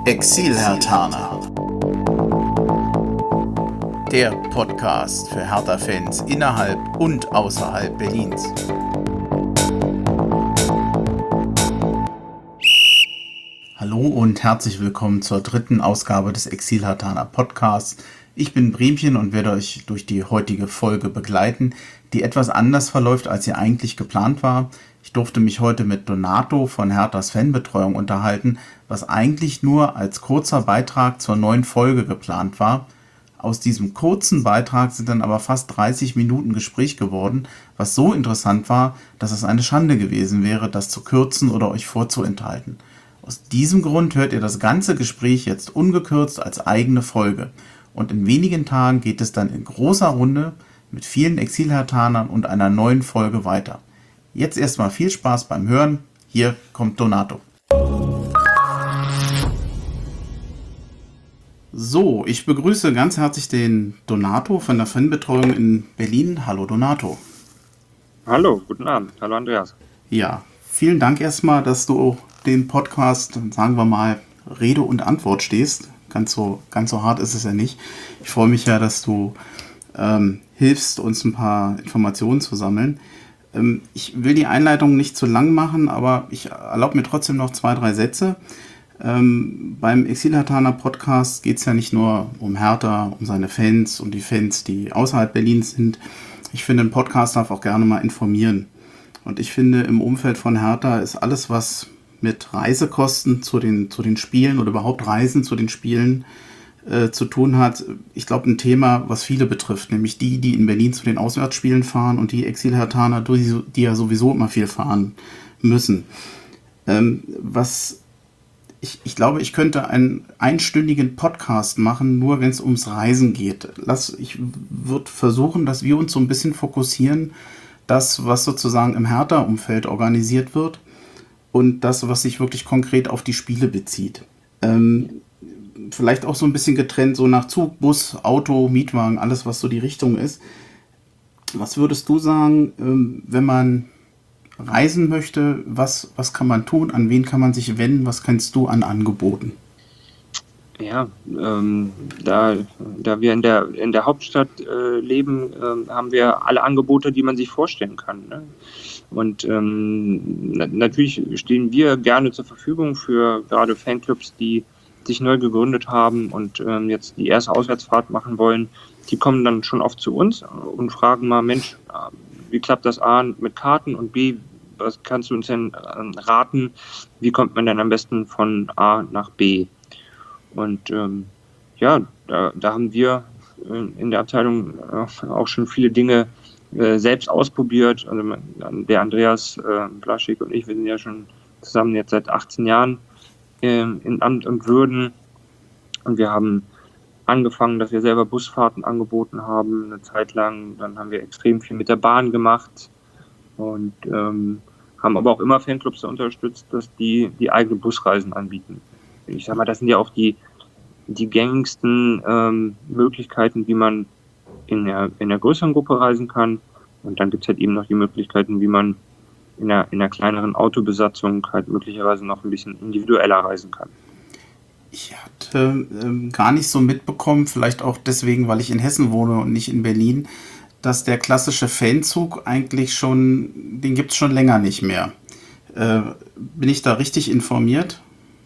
Exil-Herthaner. Der Podcast für Hertha-Fans innerhalb und außerhalb Berlins. Hallo und herzlich willkommen zur dritten Ausgabe des Exil-Herthaner Podcasts. Ich bin Bremchen und werde euch durch die heutige Folge begleiten, die etwas anders verläuft, als sie eigentlich geplant war. Ich durfte mich heute mit Donato von Herthas Fanbetreuung unterhalten, was eigentlich nur als kurzer Beitrag zur neuen Folge geplant war. Aus diesem kurzen Beitrag sind dann aber fast 30 Minuten Gespräch geworden, was so interessant war, dass es eine Schande gewesen wäre, das zu kürzen oder euch vorzuenthalten. Aus diesem Grund hört ihr das ganze Gespräch jetzt ungekürzt als eigene Folge. Und in wenigen Tagen geht es dann in großer Runde mit vielen Exil-Herthanern und einer neuen Folge weiter. Jetzt erstmal viel Spaß beim Hören. Hier kommt Donato. So, ich begrüße ganz herzlich den Donato von der Fanbetreuung in Berlin. Hallo Donato. Hallo, guten Abend. Hallo Andreas. Ja, vielen Dank erstmal, dass du den Podcast, sagen wir mal, Rede und Antwort stehst. Ganz so hart ist es ja nicht. Ich freue mich ja, dass du hilfst, uns ein paar Informationen zu sammeln. Ich will die Einleitung nicht zu lang machen, aber ich erlaube mir trotzdem noch 2-3 Sätze. Beim Exil-Herthaner Podcast geht es ja nicht nur um Hertha, um seine Fans, um die Fans, die außerhalb Berlins sind. Ich finde, ein Podcast darf auch gerne mal informieren. Und ich finde, im Umfeld von Hertha ist alles, was mit Reisekosten zu den Spielen oder überhaupt Reisen zu den Spielen zu tun hat, ich glaube, ein Thema, was viele betrifft, nämlich die in Berlin zu den Auswärtsspielen fahren und die Exil-Herthaner, die ja sowieso immer viel fahren müssen. Ich glaube, ich könnte einen einstündigen Podcast machen, nur wenn es ums Reisen geht. Ich würde versuchen, dass wir uns so ein bisschen fokussieren, das, was sozusagen im Hertha-Umfeld organisiert wird, und das, was sich wirklich konkret auf die Spiele bezieht. Vielleicht auch so ein bisschen getrennt, so nach Zug, Bus, Auto, Mietwagen, alles, was so die Richtung ist. Was würdest du sagen, wenn man reisen möchte, was kann man tun, an wen kann man sich wenden, was kennst du an Angeboten? Ja, da wir in der Hauptstadt leben, haben wir alle Angebote, die man sich vorstellen kann, ne? Und natürlich stehen wir gerne zur Verfügung für gerade Fanclubs, die sich neu gegründet haben und jetzt die erste Auswärtsfahrt machen wollen. Die kommen dann schon oft zu uns und fragen mal, Mensch, wie klappt das A mit Karten und B, was kannst du uns denn raten, wie kommt man denn am besten von A nach B? Und da haben wir in der Abteilung auch schon viele Dinge selbst ausprobiert. Also der Andreas Blaschik und ich, wir sind ja schon zusammen jetzt seit 18 Jahren in Amt und Würden. Und wir haben angefangen, dass wir selber Busfahrten angeboten haben, eine Zeit lang. Dann haben wir extrem viel mit der Bahn gemacht und haben aber auch immer Fanclubs unterstützt, dass die eigene Busreisen anbieten. Ich sag mal, das sind ja auch die gängigsten Möglichkeiten, wie man in einer größeren Gruppe reisen kann. Und dann gibt es halt eben noch die Möglichkeiten, wie man in einer kleineren Autobesatzung halt möglicherweise noch ein bisschen individueller reisen kann. Ich hatte gar nicht so mitbekommen, vielleicht auch deswegen, weil ich in Hessen wohne und nicht in Berlin, dass der klassische Fanzug eigentlich den gibt es schon länger nicht mehr. Bin ich da richtig informiert?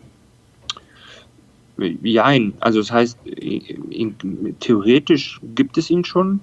Jein, also das heißt, theoretisch gibt es ihn schon,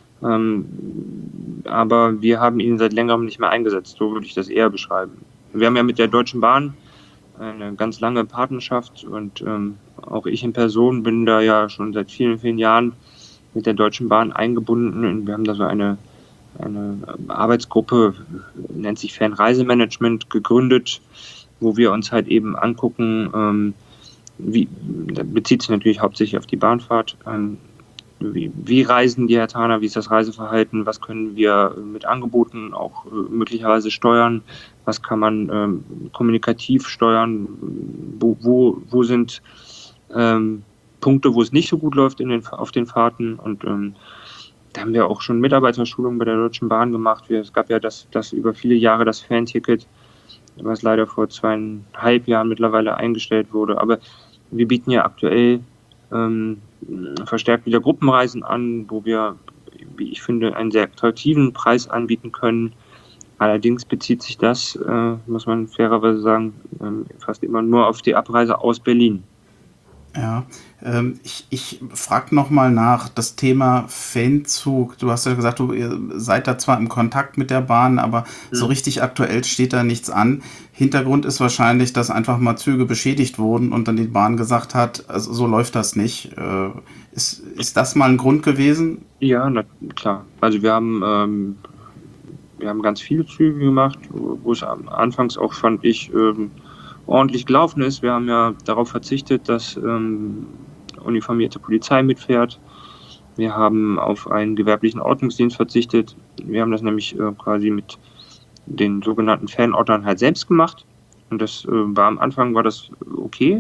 aber wir haben ihn seit längerem nicht mehr eingesetzt, so würde ich das eher beschreiben. Wir haben ja mit der Deutschen Bahn eine ganz lange Partnerschaft und auch ich in Person bin da ja schon seit vielen, vielen Jahren mit der Deutschen Bahn eingebunden und wir haben da so eine Arbeitsgruppe, nennt sich Fanreisemanagement, gegründet, wo wir uns halt eben angucken, das bezieht sich natürlich hauptsächlich auf die Bahnfahrt. Wie reisen die Herthaner, wie ist das Reiseverhalten, was können wir mit Angeboten auch möglicherweise steuern, was kann man kommunikativ steuern, wo sind Punkte, wo es nicht so gut läuft auf den Fahrten. Und da haben wir auch schon Mitarbeiterschulungen bei der Deutschen Bahn gemacht. Es gab ja das über viele Jahre das Fanticket, was leider vor 2,5 Jahren mittlerweile eingestellt wurde. Aber Wir bieten ja aktuell verstärkt wieder Gruppenreisen an, wo wir, wie ich finde, einen sehr attraktiven Preis anbieten können. Allerdings bezieht sich das, muss man fairerweise sagen, fast immer nur auf die Abreise aus Berlin. Ja, ich frage nochmal nach das Thema Fanzug. Du hast ja gesagt, ihr seid da zwar im Kontakt mit der Bahn, aber so richtig aktuell steht da nichts an. Hintergrund ist wahrscheinlich, dass einfach mal Züge beschädigt wurden und dann die Bahn gesagt hat, also so läuft das nicht. Ist das mal ein Grund gewesen? Ja, na, klar. Also wir haben ganz viele Züge gemacht, wo es anfangs auch, fand ich, ordentlich gelaufen ist. Wir haben ja darauf verzichtet, dass uniformierte Polizei mitfährt. Wir haben auf einen gewerblichen Ordnungsdienst verzichtet. Wir haben das nämlich quasi mit den sogenannten Fanordnern halt selbst gemacht. Und das war am Anfang war das okay.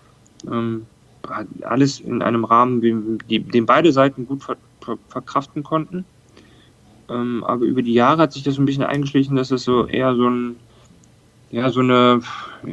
Alles in einem Rahmen, den beide Seiten gut verkraften konnten. Aber über die Jahre hat sich das so ein bisschen eingeschlichen, dass es so eher so eine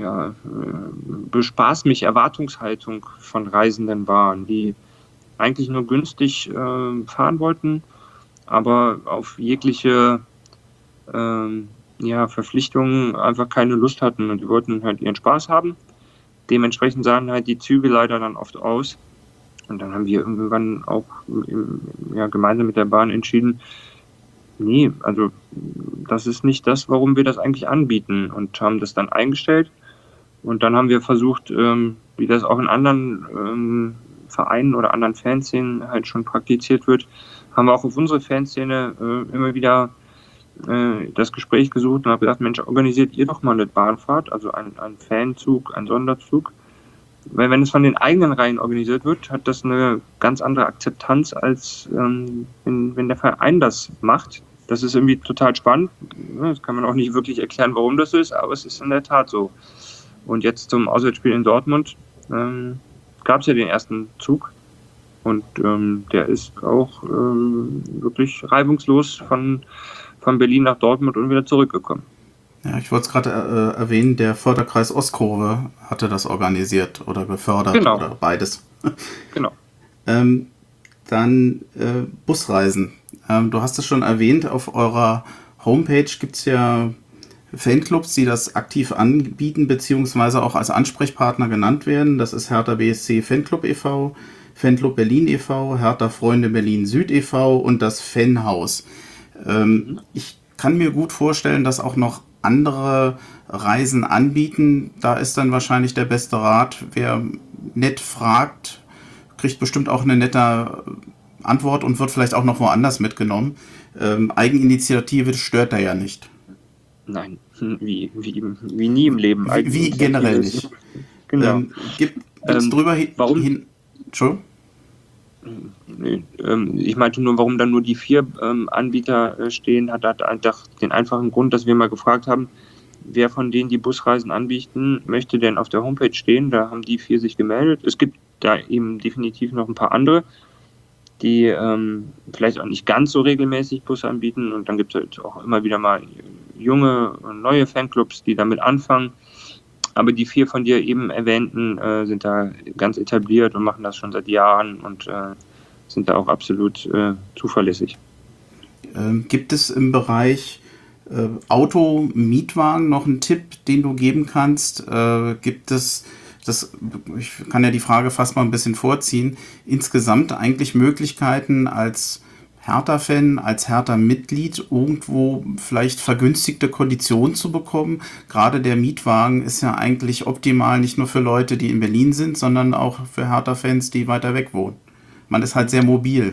bespaß mich Erwartungshaltung von Reisenden waren, die eigentlich nur günstig fahren wollten, aber auf jegliche Verpflichtungen einfach keine Lust hatten und die wollten halt ihren Spaß haben. Dementsprechend sahen halt die Züge leider dann oft aus. Und dann haben wir irgendwann auch gemeinsam mit der Bahn entschieden, nee, also das ist nicht das, warum wir das eigentlich anbieten, und haben das dann eingestellt. Und dann haben wir versucht, wie das auch in anderen Vereinen oder anderen Fanszenen halt schon praktiziert wird, haben wir auch auf unsere Fanszene immer wieder das Gespräch gesucht und haben gesagt, Mensch, organisiert ihr doch mal eine Bahnfahrt, also ein Fanzug, ein Sonderzug. Weil wenn es von den eigenen Reihen organisiert wird, hat das eine ganz andere Akzeptanz, als wenn der Verein das macht. Das ist irgendwie total spannend. Das kann man auch nicht wirklich erklären, warum das so ist, aber es ist in der Tat so. Und jetzt zum Auswärtsspiel in Dortmund gab es ja den ersten Zug. Und der ist auch wirklich reibungslos von Berlin nach Dortmund und wieder zurückgekommen. Ja, ich wollte es gerade erwähnen, der Förderkreis Ostkurve hatte das organisiert oder gefördert, Genau. Oder beides. Genau. Dann Busreisen. Du hast es schon erwähnt, auf eurer Homepage gibt es ja Fanclubs, die das aktiv anbieten, beziehungsweise auch als Ansprechpartner genannt werden. Das ist Hertha BSC Fanclub e.V., Fanclub Berlin e.V., Hertha Freunde Berlin Süd e.V. und das Fanhaus. Ich kann mir gut vorstellen, dass auch noch andere Reisen anbieten. Da ist dann wahrscheinlich der beste Rat, wer nett fragt, kriegt bestimmt auch eine nette Antwort und wird vielleicht auch noch woanders mitgenommen. Eigeninitiative stört da ja nicht. Nein, wie nie im Leben. Wie generell nicht. Genau. Gibt's drüber hin... Entschuldigung? Nee, ich meinte nur, warum dann nur die 4 Anbieter stehen, hat einfach den einfachen Grund, dass wir mal gefragt haben, wer von denen die Busreisen anbieten, möchte denn auf der Homepage stehen. Da haben die 4 sich gemeldet. Es gibt da eben definitiv noch ein paar andere, die vielleicht auch nicht ganz so regelmäßig Busse anbieten. Und dann gibt es halt auch immer wieder mal junge und neue Fanclubs, die damit anfangen. Aber die 4 von dir eben erwähnten sind da ganz etabliert und machen das schon seit Jahren und sind da auch absolut zuverlässig. Gibt es im Bereich Auto, Mietwagen noch einen Tipp, den du geben kannst? Gibt es, ich kann ja die Frage fast mal ein bisschen vorziehen, insgesamt eigentlich Möglichkeiten als Hertha-Fan, als Hertha-Mitglied irgendwo vielleicht vergünstigte Konditionen zu bekommen? Gerade der Mietwagen ist ja eigentlich optimal, nicht nur für Leute, die in Berlin sind, sondern auch für Hertha-Fans, die weiter weg wohnen. Man ist halt sehr mobil.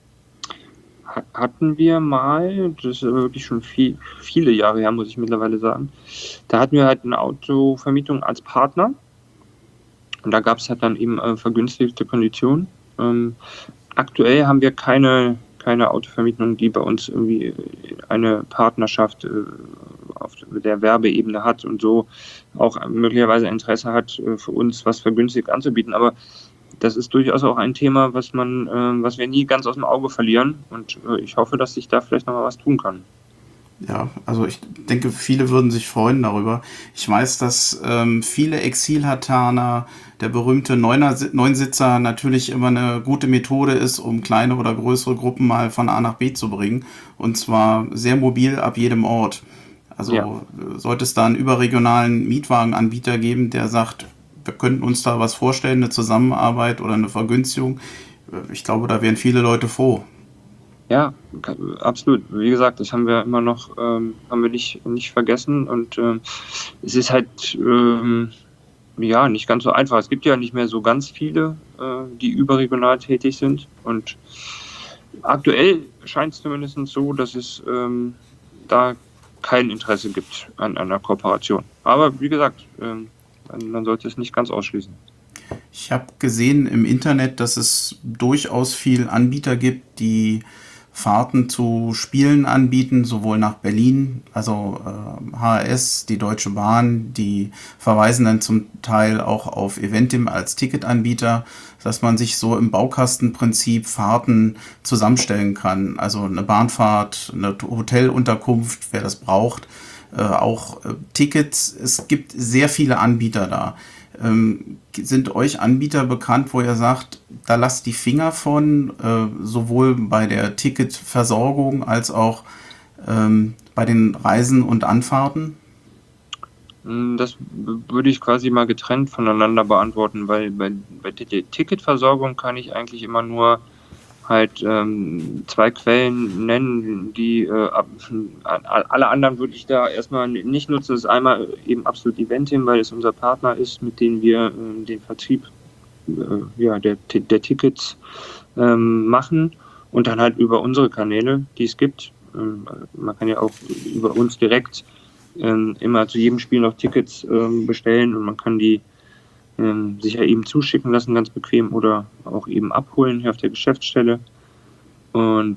Hatten wir mal, das ist wirklich schon viele Jahre her, muss ich mittlerweile sagen, da hatten wir halt eine Autovermietung als Partner und da gab es halt dann eben vergünstigte Konditionen. Aktuell haben wir keine Autovermietung, die bei uns irgendwie eine Partnerschaft auf der Werbeebene hat und so auch möglicherweise Interesse hat, für uns was vergünstigt anzubieten. Aber das ist durchaus auch ein Thema, was wir nie ganz aus dem Auge verlieren. Und ich hoffe, dass sich da vielleicht noch mal was tun kann. Ja, also ich denke, viele würden sich freuen darüber. Ich weiß, dass viele Exil-Hataner der berühmte Neunsitzer natürlich immer eine gute Methode ist, um kleine oder größere Gruppen mal von A nach B zu bringen. Und zwar sehr mobil ab jedem Ort. Ja, Also sollte es da einen überregionalen Mietwagenanbieter geben, der sagt, wir könnten uns da was vorstellen, eine Zusammenarbeit oder eine Vergünstigung. Ich glaube, da wären viele Leute froh. ja, absolut. Wie gesagt, das haben wir immer noch, haben wir nicht vergessen und es ist halt ja nicht ganz so einfach. Es gibt ja nicht mehr so ganz viele, die überregional tätig sind und aktuell scheint es zumindest so, dass es da kein Interesse gibt an einer Kooperation. Aber wie gesagt, man sollte es nicht ganz ausschließen. Ich habe gesehen im Internet, dass es durchaus viel Anbieter gibt, die Fahrten zu Spielen anbieten, sowohl nach Berlin, also HRS, die Deutsche Bahn, die verweisen dann zum Teil auch auf Eventim als Ticketanbieter, dass man sich so im Baukastenprinzip Fahrten zusammenstellen kann. Also eine Bahnfahrt, eine Hotelunterkunft, wer das braucht, auch Tickets. Es gibt sehr viele Anbieter da. Sind euch Anbieter bekannt, wo ihr sagt, da lasst die Finger von, sowohl bei der Ticketversorgung als auch bei den Reisen und Anfahrten? Das würde ich quasi mal getrennt voneinander beantworten, weil bei der Ticketversorgung kann ich eigentlich immer nur halt zwei Quellen nennen, die alle anderen würde ich da erstmal nicht nutzen. Das ist einmal eben absolut Eventim, weil es unser Partner ist, mit dem wir den Vertrieb ja, der Tickets machen und dann halt über unsere Kanäle, die es gibt. Man kann ja auch über uns direkt immer zu jedem Spiel noch Tickets bestellen und man kann die sich ja eben zuschicken lassen, ganz bequem, oder auch eben abholen hier auf der Geschäftsstelle. Und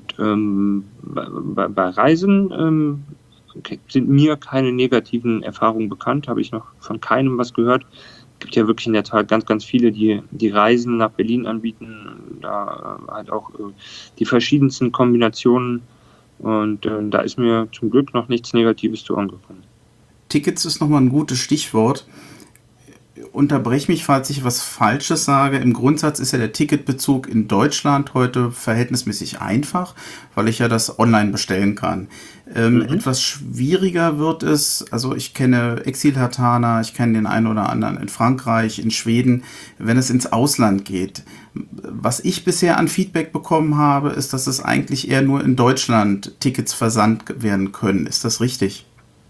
bei Reisen sind mir keine negativen Erfahrungen bekannt, habe ich noch von keinem was gehört. Es gibt ja wirklich in der Tat ganz, ganz viele, die Reisen nach Berlin anbieten, da halt auch die verschiedensten Kombinationen. Und da ist mir zum Glück noch nichts Negatives zu Ohren gekommen. Tickets ist nochmal ein gutes Stichwort. Unterbrech mich, falls ich was Falsches sage. Im Grundsatz ist ja der Ticketbezug in Deutschland heute verhältnismäßig einfach, weil ich ja das online bestellen kann. Etwas schwieriger wird es, also ich kenne Exil-Hataner, ich kenne den einen oder anderen in Frankreich, in Schweden, wenn es ins Ausland geht. Was ich bisher an Feedback bekommen habe, ist, dass es eigentlich eher nur in Deutschland Tickets versandt werden können. Ist das richtig?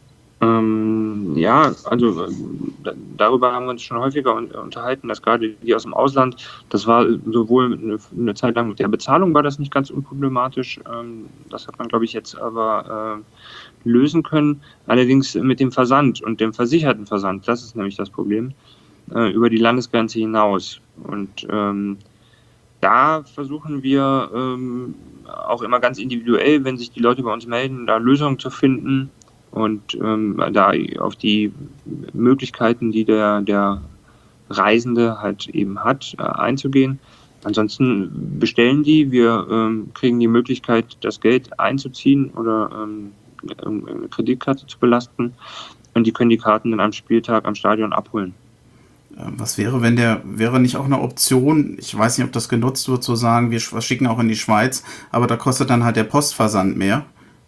Ja, also darüber haben wir uns schon häufiger unterhalten, dass gerade die aus dem Ausland, das war sowohl eine Zeit lang mit der Bezahlung war das nicht ganz unproblematisch, das hat man, glaube ich, jetzt aber lösen können. Allerdings mit dem Versand und dem versicherten Versand, das ist nämlich das Problem, über die Landesgrenze hinaus. Und da versuchen wir auch immer ganz individuell, wenn sich die Leute bei uns melden, da Lösungen zu finden. Und da auf die Möglichkeiten, die der Reisende halt eben hat, einzugehen. Ansonsten bestellen die, wir kriegen die Möglichkeit, das Geld einzuziehen oder eine Kreditkarte zu belasten und die können die Karten dann am Spieltag am Stadion abholen. Was wäre, wäre nicht auch eine Option, ich weiß nicht, ob das genutzt wird, zu sagen, wir schicken auch in die Schweiz, aber da kostet dann halt der Postversand mehr?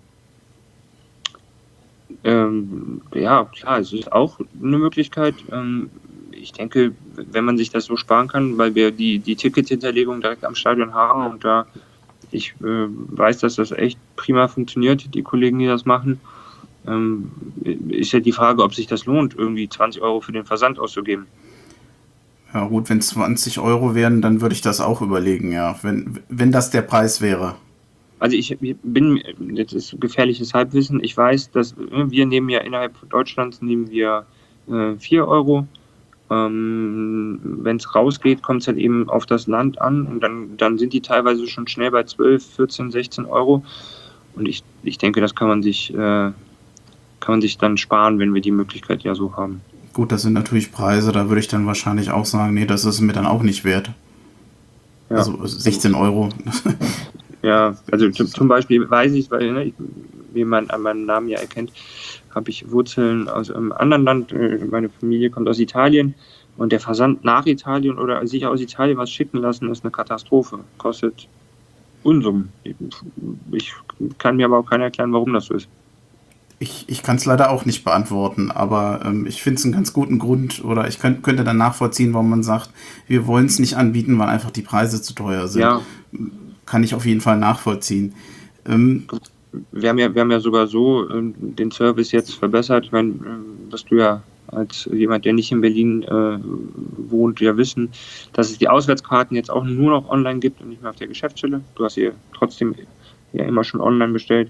Ja, klar, es ist auch eine Möglichkeit. Ich denke, wenn man sich das so sparen kann, weil wir die Tickethinterlegung direkt am Stadion haben und da ich weiß, dass das echt prima funktioniert, die Kollegen, die das machen, ist ja die Frage, ob sich das lohnt, irgendwie 20 Euro für den Versand auszugeben. Ja gut, wenn 20 Euro wären, dann würde ich das auch überlegen, ja, wenn das der Preis wäre. Also ich bin, jetzt ist gefährliches Halbwissen, ich weiß, dass wir nehmen ja innerhalb Deutschlands nehmen wir 4 Euro. Wenn es rausgeht, kommt es halt eben auf das Land an und dann sind die teilweise schon schnell bei 12, 14, 16 Euro. Und ich denke, das kann man sich dann sparen, wenn wir die Möglichkeit ja so haben. Gut, das sind natürlich Preise, da würde ich dann wahrscheinlich auch sagen, nee, das ist mir dann auch nicht wert. Ja. Also 16 Euro. Ja, also zum Beispiel weiß ich, weil wie man an meinem Namen ja erkennt, habe ich Wurzeln aus einem anderen Land. Meine Familie kommt aus Italien und der Versand nach Italien oder sich aus Italien was schicken lassen, ist eine Katastrophe. Kostet Unsummen. Ich kann mir aber auch keiner erklären, warum das so ist. Ich kann es leider auch nicht beantworten, aber ich finde es einen ganz guten Grund oder ich könnte dann nachvollziehen, warum man sagt, wir wollen es nicht anbieten, weil einfach die Preise zu teuer sind. Ja, Kann ich auf jeden Fall nachvollziehen. Ähm, wir haben ja sogar so den Service jetzt verbessert. Ich meine, was du ja als jemand, der nicht in Berlin wohnt, ja wissen, dass es die Auswärtskarten jetzt auch nur noch online gibt und nicht mehr auf der Geschäftsstelle. Du hast sie trotzdem ja immer schon online bestellt.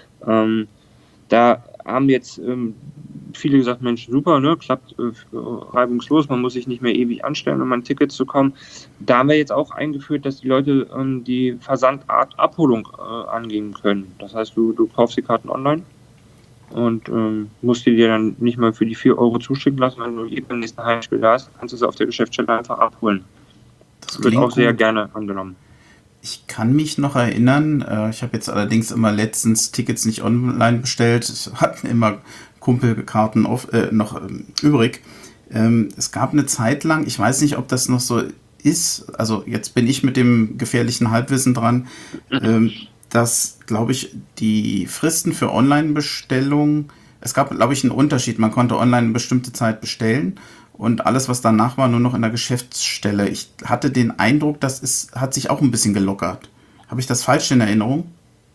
Da haben jetzt viele gesagt, Mensch, super, ne, klappt reibungslos, man muss sich nicht mehr ewig anstellen, um an Tickets zu kommen. Da haben wir jetzt auch eingeführt, dass die Leute die Versandart Abholung angehen können. Das heißt, du kaufst die Karten online und musst die dir dann nicht mal für die 4 Euro zuschicken lassen, wenn du beim nächsten Heimspiel da hast, kannst du sie auf der Geschäftsstelle einfach abholen. Das Das wird klingt auch sehr gut. gerne angenommen. Ich kann mich noch erinnern, ich habe jetzt allerdings immer letztens Tickets nicht online bestellt. Es hatten immer Kumpelkarten noch übrig. Es gab eine Zeit lang, ich weiß nicht, ob das noch so ist, also jetzt bin ich mit dem gefährlichen Halbwissen dran, dass, glaube ich, die Fristen für Online-Bestellungen, es gab, glaube ich, einen Unterschied. Man konnte online eine bestimmte Zeit bestellen und alles, was danach war, nur noch in der Geschäftsstelle. Ich hatte den Eindruck, hat sich auch ein bisschen gelockert. Habe ich das falsch in Erinnerung?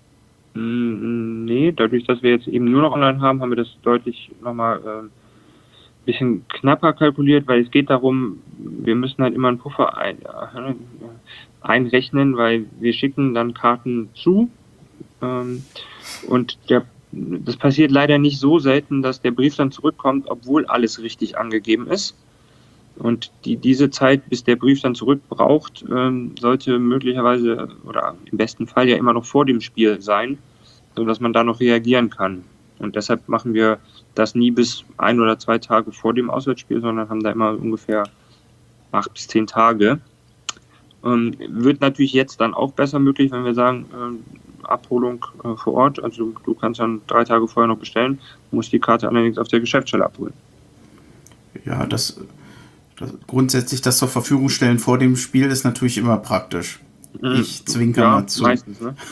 Nee, dadurch, dass wir jetzt eben nur noch online haben, haben wir das deutlich nochmal bisschen knapper kalkuliert, weil es geht darum, wir müssen halt immer einen Puffer einrechnen, weil wir schicken dann Karten zu ähm, und das passiert leider nicht so selten, dass der Brief dann zurückkommt, obwohl alles richtig angegeben ist. Und diese Zeit, bis der Brief dann zurück braucht, sollte möglicherweise oder im besten Fall ja immer noch vor dem Spiel sein, sodass man da noch reagieren kann. Und deshalb machen wir das nie bis 1 oder 2 Tage vor dem Auswärtsspiel, sondern haben da immer ungefähr 8 bis 10 Tage. Wird natürlich jetzt dann auch besser möglich, wenn wir sagen, Abholung vor Ort. Also du kannst dann 3 Tage vorher noch bestellen, musst die Karte allerdings auf der Geschäftsstelle abholen. Ja, grundsätzlich das zur Verfügung stellen vor dem Spiel ist natürlich immer praktisch. Ich zwinker Ja, mal zu. meistens, ne?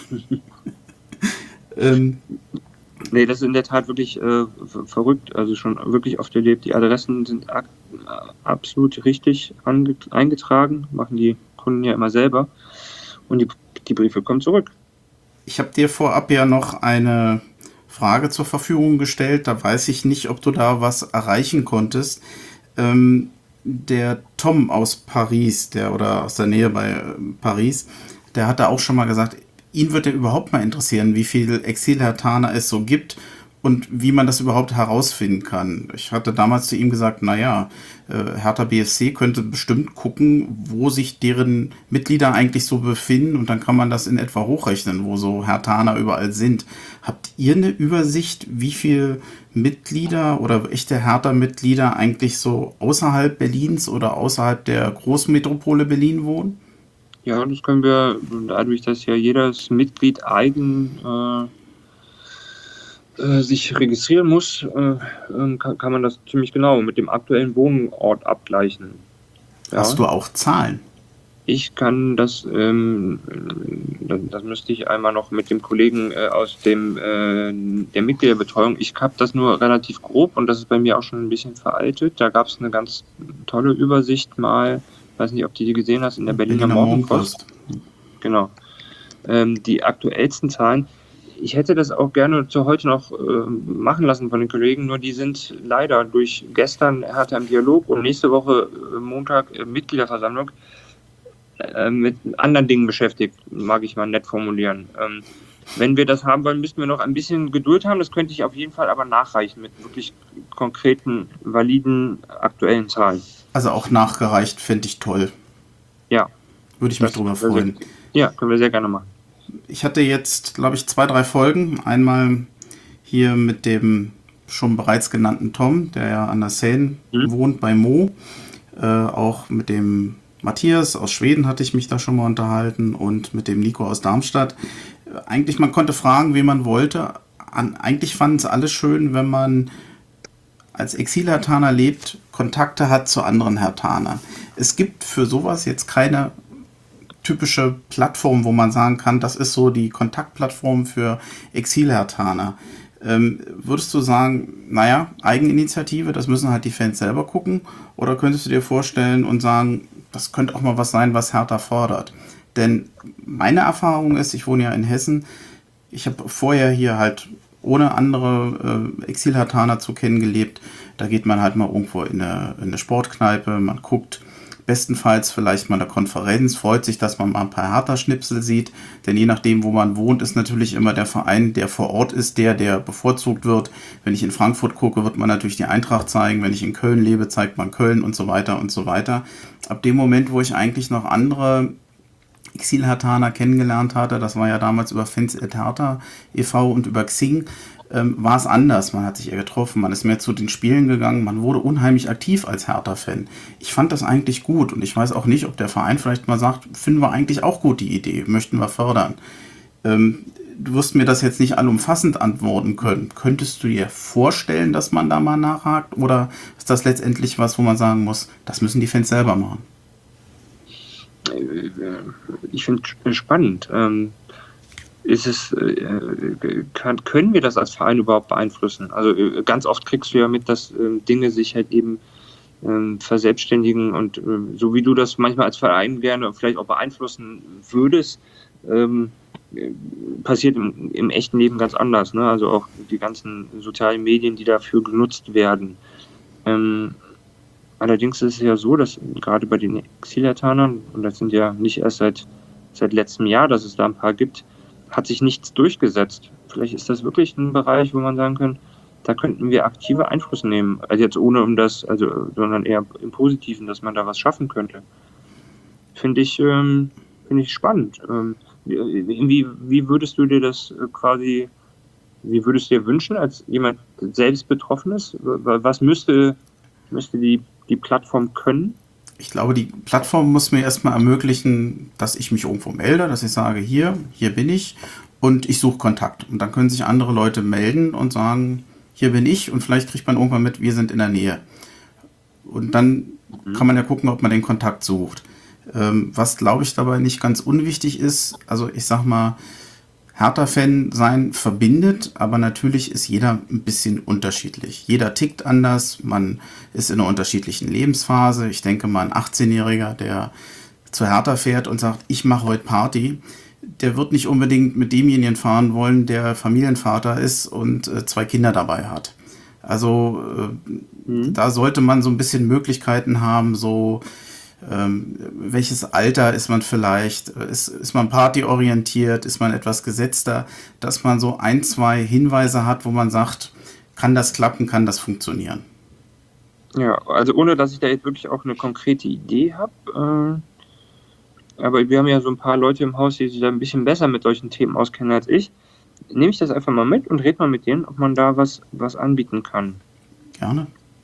Ähm, Nee, das ist in der Tat wirklich verrückt, also schon wirklich oft erlebt. Die Adressen sind absolut richtig eingetragen, machen die Kunden ja immer selber und die Briefe kommen zurück. Ich habe dir vorab ja noch eine Frage zur Verfügung gestellt. Da weiß ich nicht, ob du da was erreichen konntest. Der Tom aus Paris, oder aus der Nähe bei Paris, der hatte auch schon mal gesagt, ihn würde überhaupt mal interessieren, wie viel Exil-Herthaner es so gibt und wie man das überhaupt herausfinden kann. Ich hatte damals zu ihm gesagt, naja, Hertha BSC könnte bestimmt gucken, wo sich deren Mitglieder eigentlich so befinden und dann kann man das in etwa hochrechnen, wo so Herthaner überall sind. Habt ihr eine Übersicht, wie viele Mitglieder oder echte Hertha-Mitglieder eigentlich so außerhalb Berlins oder außerhalb der Großmetropole Berlin wohnen? Ja, das können wir, dadurch, dass ja jedes Mitglied eigen sich registrieren muss, kann man das ziemlich genau mit dem aktuellen Wohnort abgleichen. Hast Ja, du auch Zahlen? ich kann das müsste ich einmal noch mit dem Kollegen aus der Mitgliederbetreuung. Ich habe das nur relativ grob und das ist bei mir auch schon ein bisschen veraltet. Da gab es eine ganz tolle Übersicht mal, weiß nicht, ob du die gesehen hast, in der Berliner Berliner Morgenpost. Morgenpost. Genau. Die aktuellsten Zahlen. Ich hätte das auch gerne zu heute noch machen lassen von den Kollegen, nur die sind leider durch gestern Hertha im Dialog und nächste Woche Montag Mitgliederversammlung mit anderen Dingen beschäftigt, mag ich mal nett formulieren. Wenn wir das haben wollen, müssten wir noch ein bisschen Geduld haben. Das könnte ich auf jeden Fall aber nachreichen mit wirklich konkreten, validen, aktuellen Zahlen. Also auch nachgereicht, fände ich toll. Ja, Würde ich mich drüber freuen. Ja, können wir sehr gerne machen. Ich hatte jetzt, glaube ich, 2, 3 Folgen. Einmal hier mit dem schon bereits genannten Tom, der ja an der Seine wohnt, bei Mo. Auch mit dem Matthias aus Schweden hatte ich mich da schon mal unterhalten und mit dem Nico aus Darmstadt. Eigentlich, man konnte fragen, wie man wollte. eigentlich fanden es alle schön, wenn man als Exil-Herthaner lebt, Kontakte hat zu anderen Herthanern. Es gibt für sowas jetzt keine typische Plattform, wo man sagen kann, das ist so die Kontaktplattform für Exil-Herthaner. Würdest du sagen, naja, Eigeninitiative, das müssen halt die Fans selber gucken? Oder könntest du dir vorstellen und sagen, das könnte auch mal was sein, was Hertha fordert? Denn meine Erfahrung ist, ich wohne ja in Hessen, ich habe vorher hier halt ohne andere Exil-Herthaner zu kennen gelebt. Da geht man halt mal irgendwo in eine Sportkneipe, man guckt bestenfalls vielleicht mal eine Konferenz, freut sich, dass man mal ein paar Hertha-Schnipsel sieht, denn je nachdem, wo man wohnt, ist natürlich immer der Verein, der vor Ort ist, der bevorzugt wird. Wenn ich in Frankfurt gucke, wird man natürlich die Eintracht zeigen, wenn ich in Köln lebe, zeigt man Köln und so weiter und so weiter. Ab dem Moment, wo ich eigentlich noch andere Exil-Herthaner kennengelernt hatte, das war ja damals über Fans@Hertha e.V. und über Xing, war es anders. Man hat sich eher getroffen, man ist mehr zu den Spielen gegangen, man wurde unheimlich aktiv als Hertha-Fan. Ich fand das eigentlich gut und ich weiß auch nicht, ob der Verein vielleicht mal sagt, finden wir eigentlich auch gut die Idee, möchten wir fördern. Du wirst mir das jetzt nicht allumfassend antworten können. Könntest du dir vorstellen, dass man da mal nachhakt oder ist das letztendlich was, wo man sagen muss, das müssen die Fans selber machen? Ich finde es spannend. Können wir das als Verein überhaupt beeinflussen? Also ganz oft kriegst du ja mit, dass Dinge sich halt eben verselbstständigen und so wie du das manchmal als Verein gerne vielleicht auch beeinflussen würdest, passiert im echten Leben ganz anders. Ne? Also auch die ganzen sozialen Medien, die dafür genutzt werden. Allerdings ist es ja so, dass gerade bei den Exil-Herthanern, und das sind ja nicht erst seit letztem Jahr, dass es da ein paar gibt, hat sich nichts durchgesetzt. Vielleicht ist das wirklich ein Bereich, wo man sagen kann, da könnten wir aktive Einfluss nehmen. Also jetzt ohne sondern eher im Positiven, dass man da was schaffen könnte. Finde ich spannend. Wie würdest du dir das wie würdest du dir wünschen, als jemand selbst Betroffenes? Was müsste die Plattform können? Ich glaube, die Plattform muss mir erstmal ermöglichen, dass ich mich irgendwo melde, dass ich sage, hier bin ich und ich suche Kontakt. Und dann können sich andere Leute melden und sagen, hier bin ich und vielleicht kriegt man irgendwann mit, wir sind in der Nähe. Und dann kann man ja gucken, ob man den Kontakt sucht. Was, glaube ich, dabei nicht ganz unwichtig ist, also ich sag mal, Hertha-Fan sein verbindet, aber natürlich ist jeder ein bisschen unterschiedlich. Jeder tickt anders, man ist in einer unterschiedlichen Lebensphase. Ich denke mal, ein 18-Jähriger, der zu Hertha fährt und sagt, ich mache heute Party, der wird nicht unbedingt mit demjenigen fahren wollen, der Familienvater ist und 2 Kinder dabei hat. Also da sollte man so ein bisschen Möglichkeiten haben, so welches Alter ist man vielleicht, ist man partyorientiert, ist man etwas gesetzter, dass man so 1, 2 Hinweise hat, wo man sagt, kann das klappen, kann das funktionieren. Ja, also ohne, dass ich da jetzt wirklich auch eine konkrete Idee habe, aber wir haben ja so ein paar Leute im Haus, die sich da ein bisschen besser mit solchen Themen auskennen als ich, nehme ich das einfach mal mit und rede mal mit denen, ob man da was anbieten kann. Gerne.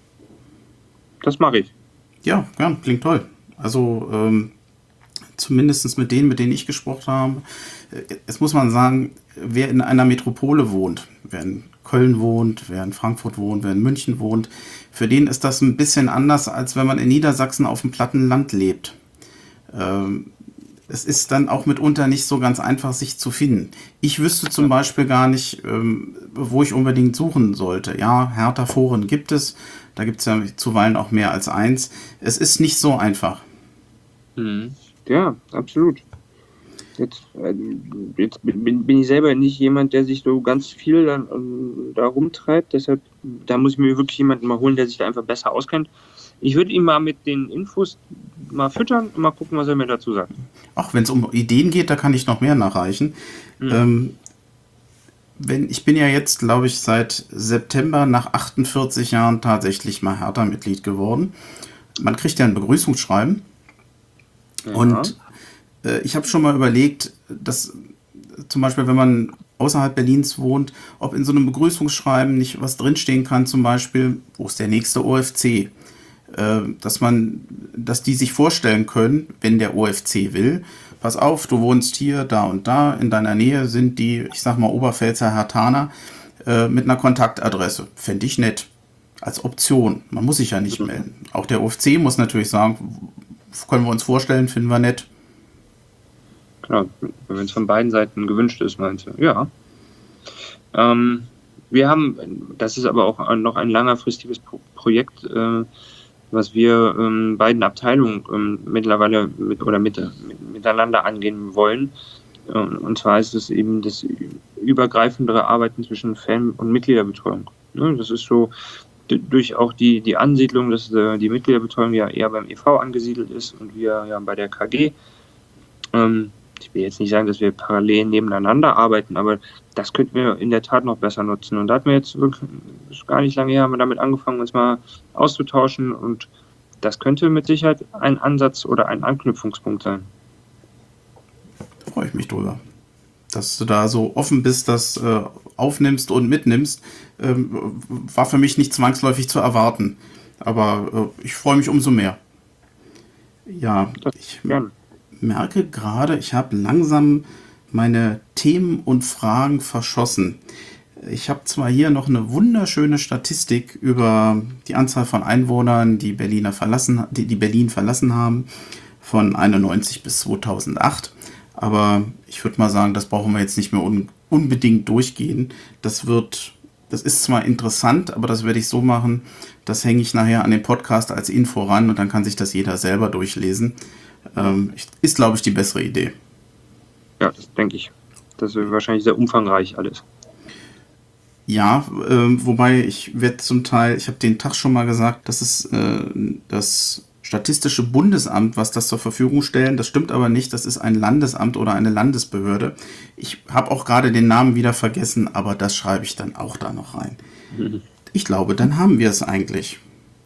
Das mache ich. Ja, klingt toll. Also zumindest mit denen ich gesprochen habe, jetzt muss man sagen, wer in einer Metropole wohnt, wer in Köln wohnt, wer in Frankfurt wohnt, wer in München wohnt, für den ist das ein bisschen anders, als wenn man in Niedersachsen auf dem platten Land lebt. Es ist dann auch mitunter nicht so ganz einfach, sich zu finden. Ich wüsste zum Beispiel gar nicht, wo ich unbedingt suchen sollte. Ja, Hertha-Foren gibt es. Da gibt es ja zuweilen auch mehr als eins. Es ist nicht so einfach. Ja, absolut. Jetzt bin ich selber nicht jemand, der sich so ganz viel da rumtreibt. Deshalb, da muss ich mir wirklich jemanden mal holen, der sich da einfach besser auskennt. Ich würde ihn mal mit den Infos mal füttern und mal gucken, was er mir dazu sagt. Ach, wenn es um Ideen geht, da kann ich noch mehr nachreichen. Ich bin ja jetzt, glaube ich, seit September nach 48 Jahren tatsächlich mal Hertha-Mitglied geworden. Man kriegt ja ein Begrüßungsschreiben. Ja. Und ich habe schon mal überlegt, dass zum Beispiel, wenn man außerhalb Berlins wohnt, ob in so einem Begrüßungsschreiben nicht was drinstehen kann, zum Beispiel, wo ist der nächste OFC? Dass die sich vorstellen können, wenn der OFC will, pass auf, du wohnst hier, da und da, in deiner Nähe sind die, ich sag mal, Oberpfälzer Herthaner, mit einer Kontaktadresse. Fände ich nett. Als Option. Man muss sich ja nicht melden. Auch der OFC muss natürlich sagen, können wir uns vorstellen, finden wir nett. Genau, wenn es von beiden Seiten gewünscht ist, meinst du? Ja. Wir haben, das ist aber auch noch ein längerfristiges Projekt, was wir beiden Abteilungen mittlerweile miteinander angehen wollen. Und zwar ist es eben das übergreifendere Arbeiten zwischen Fan- und Mitgliederbetreuung. Das ist so durch auch die Ansiedlung, dass die Mitgliederbetreuung ja eher beim e.V. angesiedelt ist und wir ja bei der KG. Ich will jetzt nicht sagen, dass wir parallel nebeneinander arbeiten, aber das könnten wir in der Tat noch besser nutzen. Und da hatten wir jetzt wirklich gar nicht lange her, haben wir damit angefangen, uns mal auszutauschen. Und das könnte mit Sicherheit ein Ansatz oder ein Anknüpfungspunkt sein. Da freue ich mich drüber. Dass du da so offen bist, das aufnimmst und mitnimmst, war für mich nicht zwangsläufig zu erwarten. Aber ich freue mich umso mehr. Ja, ich merke gerade, ich habe langsam meine Themen und Fragen verschossen. Ich habe zwar hier noch eine wunderschöne Statistik über die Anzahl von Einwohnern, die Berlin verlassen haben, von 91 bis 2008. Aber ich würde mal sagen, das brauchen wir jetzt nicht mehr unbedingt durchgehen. Das ist zwar interessant, aber das werde ich so machen, das hänge ich nachher an den Podcast als Info ran und dann kann sich das jeder selber durchlesen. Ist, glaube ich, die bessere Idee. Ja, das denke ich. Das ist wahrscheinlich sehr umfangreich alles. Ja, wobei ich habe den Tag schon mal gesagt, das ist das Statistische Bundesamt, was das zur Verfügung stellen. Das stimmt aber nicht, das ist ein Landesamt oder eine Landesbehörde. Ich habe auch gerade den Namen wieder vergessen, aber das schreibe ich dann auch da noch rein. Ich glaube, dann haben wir es eigentlich.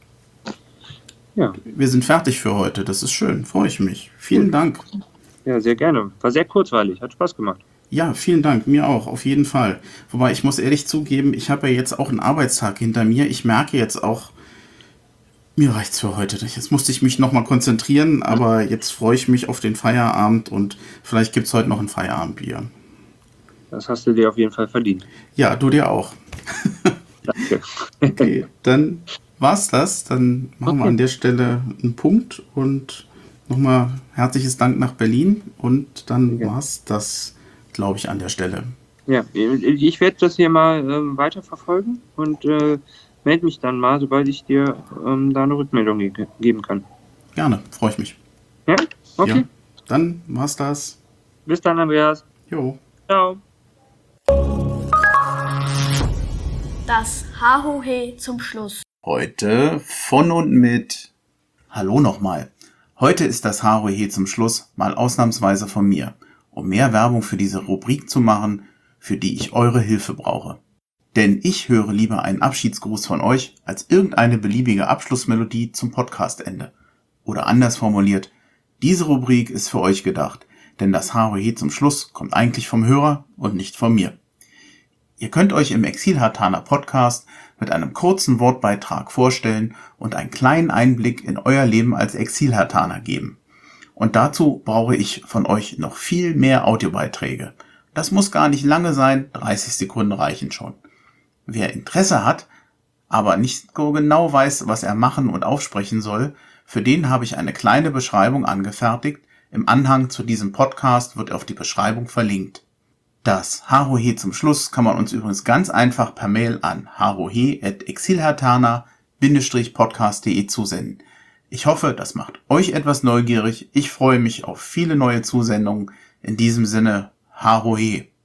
Ja. Wir sind fertig für heute, das ist schön, freue ich mich. Vielen Dank. Ja, sehr gerne. War sehr kurzweilig, hat Spaß gemacht. Ja, vielen Dank, mir auch, auf jeden Fall. Wobei, ich muss ehrlich zugeben, ich habe ja jetzt auch einen Arbeitstag hinter mir. Ich merke jetzt auch, mir reicht's für heute. Jetzt musste ich mich nochmal konzentrieren, aber jetzt freue ich mich auf den Feierabend und vielleicht gibt's heute noch ein Feierabendbier. Das hast du dir auf jeden Fall verdient. Ja, du dir auch. Danke. Okay, dann war's das. Dann machen wir an der Stelle einen Punkt und nochmal herzliches Dank nach Berlin und dann war's das, glaube ich, an der Stelle. Ja, ich werde das hier mal weiterverfolgen und melde mich dann mal, sobald ich dir da eine Rückmeldung geben kann. Gerne, freue ich mich. Ja? Okay. Ja, dann war's das. Bis dann, Andreas. Jo. Ciao. Das Hahohe zum Schluss. Heute von und mit. Hallo nochmal. Heute ist das Hahohe zum Schluss mal ausnahmsweise von mir, um mehr Werbung für diese Rubrik zu machen, für die ich eure Hilfe brauche. Denn ich höre lieber einen Abschiedsgruß von euch als irgendeine beliebige Abschlussmelodie zum Podcastende. Oder anders formuliert, diese Rubrik ist für euch gedacht, denn das Hahohe zum Schluss kommt eigentlich vom Hörer und nicht von mir. Ihr könnt euch im Exil-Hartaner Podcast mit einem kurzen Wortbeitrag vorstellen und einen kleinen Einblick in euer Leben als Exil-Hartaner geben. Und dazu brauche ich von euch noch viel mehr Audiobeiträge. Das muss gar nicht lange sein, 30 Sekunden reichen schon. Wer Interesse hat, aber nicht so genau weiß, was er machen und aufsprechen soll, für den habe ich eine kleine Beschreibung angefertigt. Im Anhang zu diesem Podcast wird auf die Beschreibung verlinkt. Das Hahohe zum Schluss kann man uns übrigens ganz einfach per Mail an hahohe@exilhartaner-podcast.de zusenden. Ich hoffe, das macht euch etwas neugierig. Ich freue mich auf viele neue Zusendungen. In diesem Sinne, Hahohe.